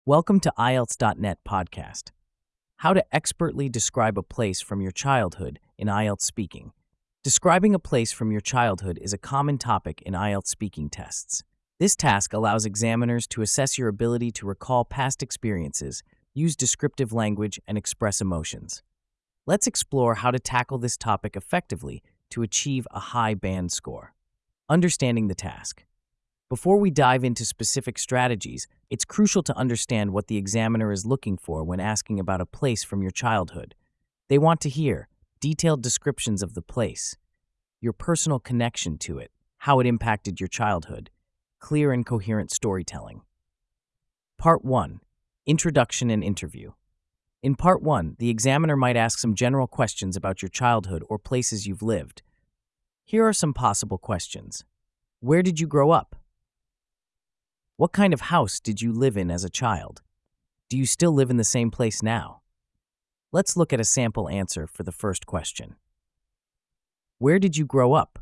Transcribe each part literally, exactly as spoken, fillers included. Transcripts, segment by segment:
Welcome to I E L T S dot net podcast. How to expertly describe a place from your childhood in I E L T S speaking. Describing a place from your childhood is a common topic in I E L T S speaking tests. This task allows examiners to assess your ability to recall past experiences, use descriptive language, and express emotions. Let's explore how to tackle this topic effectively to achieve a high band score. Understanding the task. Before we dive into specific strategies, it's crucial to understand what the examiner is looking for when asking about a place from your childhood. They want to hear detailed descriptions of the place, your personal connection to it, how it impacted your childhood, clear and coherent storytelling. Part one. Introduction and Interview. In Part one, the examiner might ask some general questions about your childhood or places you've lived. Here are some possible questions. Where did you grow up? What kind of house did you live in as a child? Do you still live in the same place now? Let's look at a sample answer for the first question. Where did you grow up?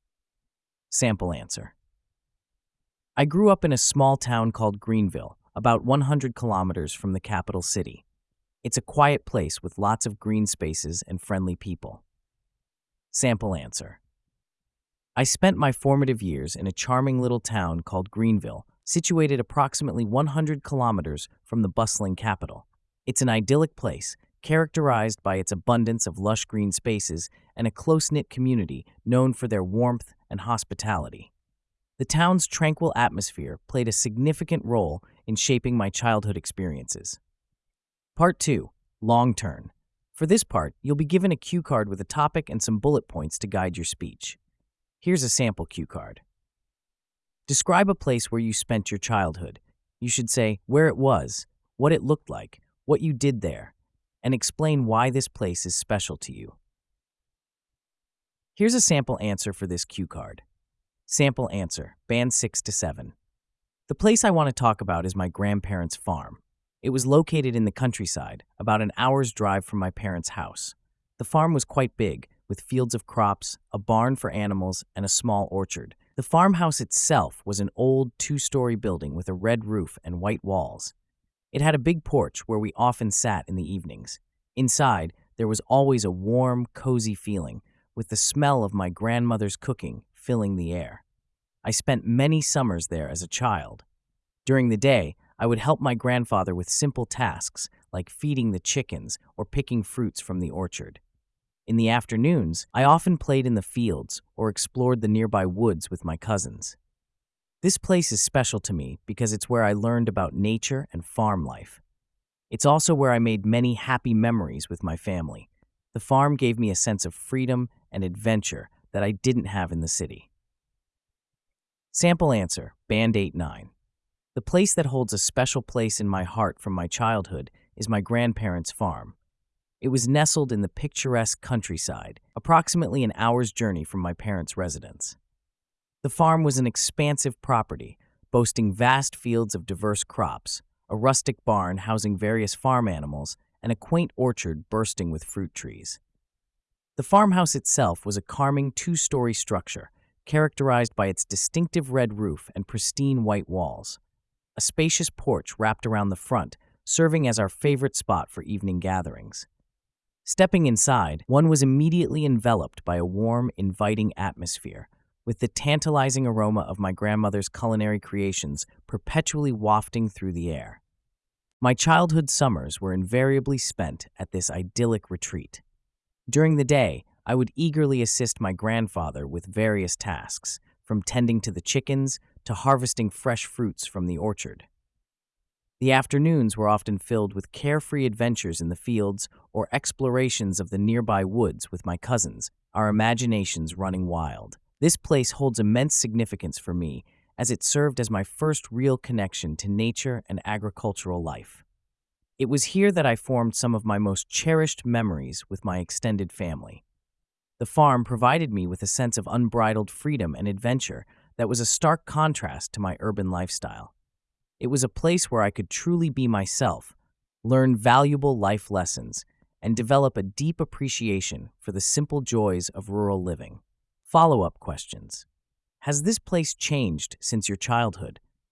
Sample answer. I grew up in a small town called Greenville, about one hundred kilometers from the capital city. It's a quiet place with lots of green spaces and friendly people. Sample answer. I spent my formative years in a charming little town called Greenville, situated approximately one hundred kilometers from the bustling capital. It's an idyllic place, characterized by its abundance of lush green spaces and a close-knit community known for their warmth and hospitality. The town's tranquil atmosphere played a significant role in shaping my childhood experiences. Part two. Long Turn. For this part, you'll be given a cue card with a topic and some bullet points to guide your speech. Here's a sample cue card. Describe a place where you spent your childhood. You should say where it was, what it looked like, what you did there, and explain why this place is special to you. Here's a sample answer for this cue card. Sample answer, band six to seven. The place I want to talk about is my grandparents' farm. It was located in the countryside, about an hour's drive from my parents' house. The farm was quite big, with fields of crops, a barn for animals, and a small orchard. The farmhouse itself was an old two-story building with a red roof and white walls. It had a big porch where we often sat in the evenings. Inside, there was always a warm, cozy feeling, with the smell of my grandmother's cooking filling the air. I spent many summers there as a child. During the day, I would help my grandfather with simple tasks like feeding the chickens or picking fruits from the orchard. In the afternoons, I often played in the fields or explored the nearby woods with my cousins. This place is special to me because it's where I learned about nature and farm life. It's also where I made many happy memories with my family. The farm gave me a sense of freedom and adventure that I didn't have in the city. Sample answer, band eight nine. The place that holds a special place in my heart from my childhood is my grandparents' farm. It was nestled in the picturesque countryside, approximately an hour's journey from my parents' residence. The farm was an expansive property, boasting vast fields of diverse crops, a rustic barn housing various farm animals, and a quaint orchard bursting with fruit trees. The farmhouse itself was a charming two-story structure, characterized by its distinctive red roof and pristine white walls. A spacious porch wrapped around the front, serving as our favorite spot for evening gatherings. Stepping inside, one was immediately enveloped by a warm, inviting atmosphere, with the tantalizing aroma of my grandmother's culinary creations perpetually wafting through the air. My childhood summers were invariably spent at this idyllic retreat. During the day, I would eagerly assist my grandfather with various tasks, from tending to the chickens to harvesting fresh fruits from the orchard. The afternoons were often filled with carefree adventures in the fields or explorations of the nearby woods with my cousins, our imaginations running wild. This place holds immense significance for me as it served as my first real connection to nature and agricultural life. It was here that I formed some of my most cherished memories with my extended family. The farm provided me with a sense of unbridled freedom and adventure that was a stark contrast to my urban lifestyle. It was a place where I could truly be myself, learn valuable life lessons, and develop a deep appreciation for the simple joys of rural living. Follow-up questions. Has this place changed since your childhood?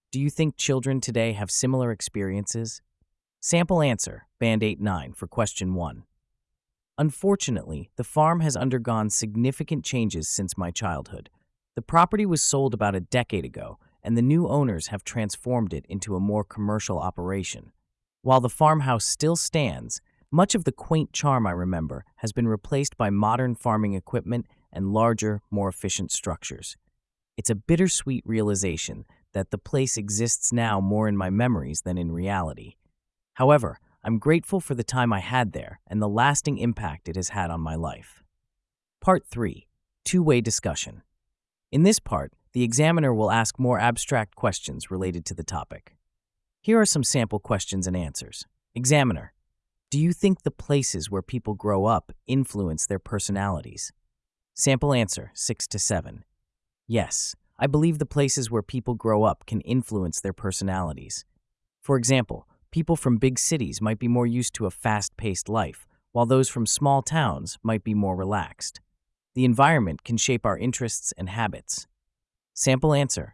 Do you think children today have similar experiences? Sample answer, Band eight nine for question one. Unfortunately, the farm has undergone significant changes since my childhood. The property was sold about a decade ago, and the new owners have transformed it into a more commercial operation. While the farmhouse still stands, much of the quaint charm I remember has been replaced by modern farming equipment and larger, more efficient structures. It's a bittersweet realization that the place exists now more in my memories than in reality. However, I'm grateful for the time I had there and the lasting impact it has had on my life. Part three. Two-way discussion. In this part, the examiner will ask more abstract questions related to the topic. Here are some sample questions and answers. Examiner, do you think the places where people grow up influence their personalities? Sample answer, six to seven. Yes, I believe the places where people grow up can influence their personalities. For example, people from big cities might be more used to a fast-paced life, while those from small towns might be more relaxed. The environment can shape our interests and habits. Sample answer.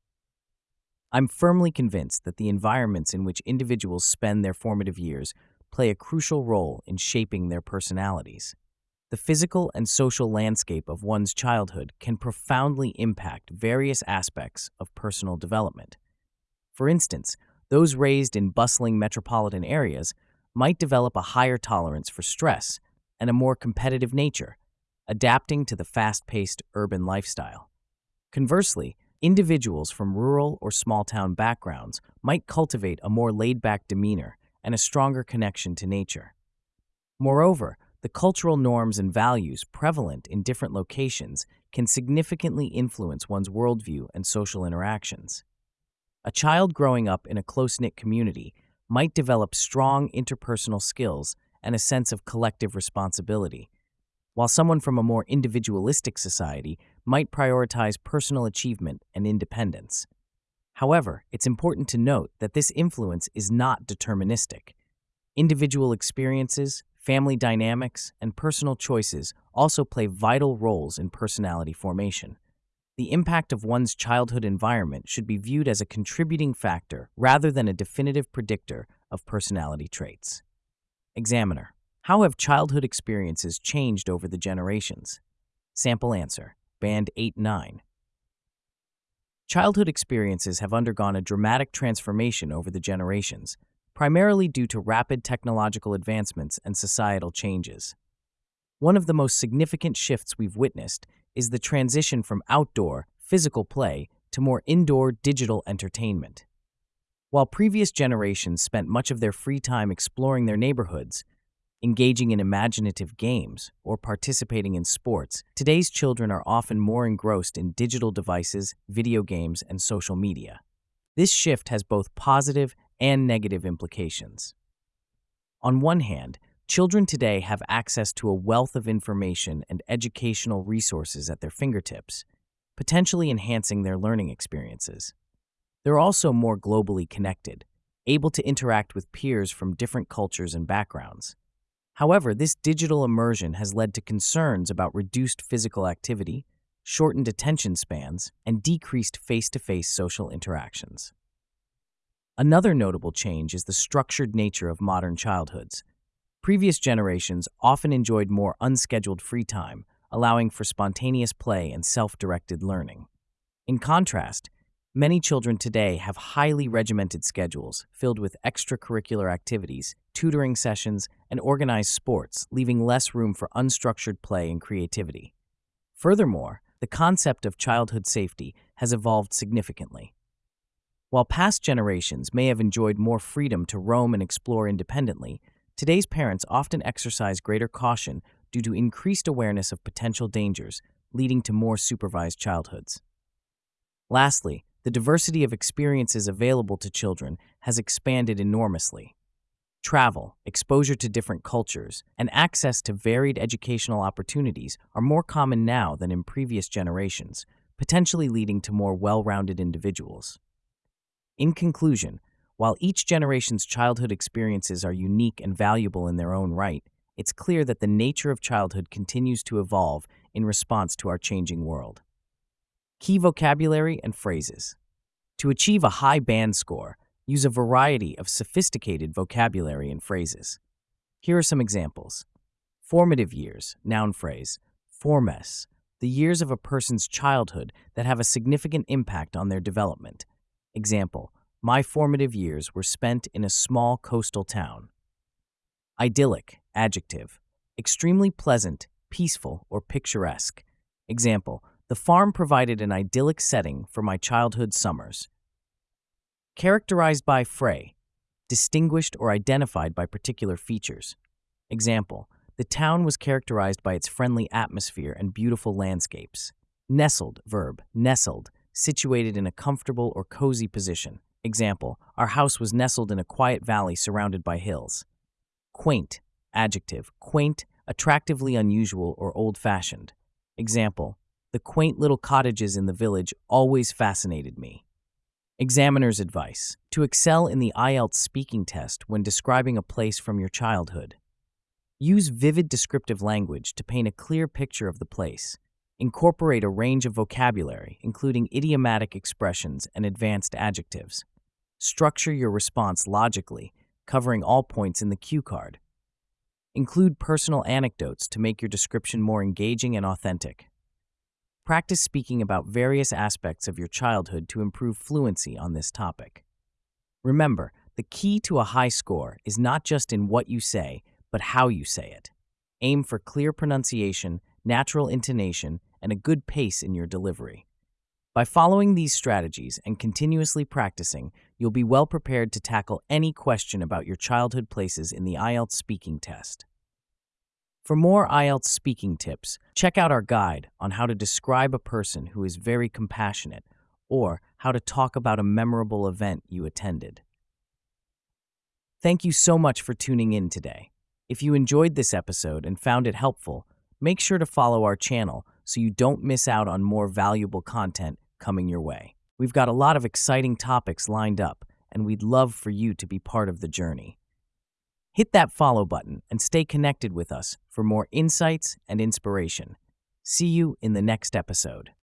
I'm firmly convinced that the environments in which individuals spend their formative years play a crucial role in shaping their personalities. The physical and social landscape of one's childhood can profoundly impact various aspects of personal development. For instance, those raised in bustling metropolitan areas might develop a higher tolerance for stress and a more competitive nature, adapting to the fast-paced urban lifestyle. Conversely, individuals from rural or small-town backgrounds might cultivate a more laid-back demeanor and a stronger connection to nature. Moreover, the cultural norms and values prevalent in different locations can significantly influence one's worldview and social interactions. A child growing up in a close-knit community might develop strong interpersonal skills and a sense of collective responsibility, while someone from a more individualistic society might prioritize personal achievement and independence. However, it's important to note that this influence is not deterministic. Individual experiences, family dynamics, and personal choices also play vital roles in personality formation. The impact of one's childhood environment should be viewed as a contributing factor rather than a definitive predictor of personality traits. Examiner, how have childhood experiences changed over the generations? Sample answer, Band eight nine. Childhood experiences have undergone a dramatic transformation over the generations, primarily due to rapid technological advancements and societal changes. One of the most significant shifts we've witnessed is the transition from outdoor, physical play to more indoor, digital entertainment. While previous generations spent much of their free time exploring their neighborhoods, engaging in imaginative games, or participating in sports, today's children are often more engrossed in digital devices, video games, and social media. This shift has both positive and negative implications. On one hand, children today have access to a wealth of information and educational resources at their fingertips, potentially enhancing their learning experiences. They're also more globally connected, able to interact with peers from different cultures and backgrounds. However, this digital immersion has led to concerns about reduced physical activity, shortened attention spans, and decreased face-to-face social interactions. Another notable change is the structured nature of modern childhoods. Previous generations often enjoyed more unscheduled free time, allowing for spontaneous play and self-directed learning. In contrast, many children today have highly regimented schedules filled with extracurricular activities, tutoring sessions, and organized sports, leaving less room for unstructured play and creativity. Furthermore, the concept of childhood safety has evolved significantly. While past generations may have enjoyed more freedom to roam and explore independently, today's parents often exercise greater caution due to increased awareness of potential dangers, leading to more supervised childhoods. Lastly, the diversity of experiences available to children has expanded enormously. Travel, exposure to different cultures, and access to varied educational opportunities are more common now than in previous generations, potentially leading to more well-rounded individuals. In conclusion, while each generation's childhood experiences are unique and valuable in their own right, it's clear that the nature of childhood continues to evolve in response to our changing world. Key vocabulary and phrases. To achieve a high band score, use a variety of sophisticated vocabulary and phrases. Here are some examples. Formative years, noun phrase. Formes, the years of a person's childhood that have a significant impact on their development. Example, my formative years were spent in a small coastal town. Idyllic, adjective. Extremely pleasant, peaceful, or picturesque. Example, the farm provided an idyllic setting for my childhood summers. Characterized by fray, distinguished or identified by particular features. Example, the town was characterized by its friendly atmosphere and beautiful landscapes. Nestled, verb, nestled, situated in a comfortable or cozy position. Example, our house was nestled in a quiet valley surrounded by hills. Quaint, adjective, quaint, attractively unusual or old-fashioned. Example, the quaint little cottages in the village always fascinated me. Examiner's advice: to excel in the I E L T S speaking test when describing a place from your childhood. Use vivid descriptive language to paint a clear picture of the place. Incorporate a range of vocabulary, including idiomatic expressions and advanced adjectives. Structure your response logically, covering all points in the cue card. Include personal anecdotes to make your description more engaging and authentic. Practice speaking about various aspects of your childhood to improve fluency on this topic. Remember, the key to a high score is not just in what you say, but how you say it. Aim for clear pronunciation, natural intonation, and a good pace in your delivery. By following these strategies and continuously practicing, you'll be well prepared to tackle any question about your childhood places in the I E L T S speaking test. For more I E L T S speaking tips, check out our guide on how to describe a person who is very compassionate or how to talk about a memorable event you attended. Thank you so much for tuning in today. If you enjoyed this episode and found it helpful, make sure to follow our channel so you don't miss out on more valuable content coming your way. We've got a lot of exciting topics lined up, and we'd love for you to be part of the journey. Hit that follow button and stay connected with us for more insights and inspiration. See you in the next episode.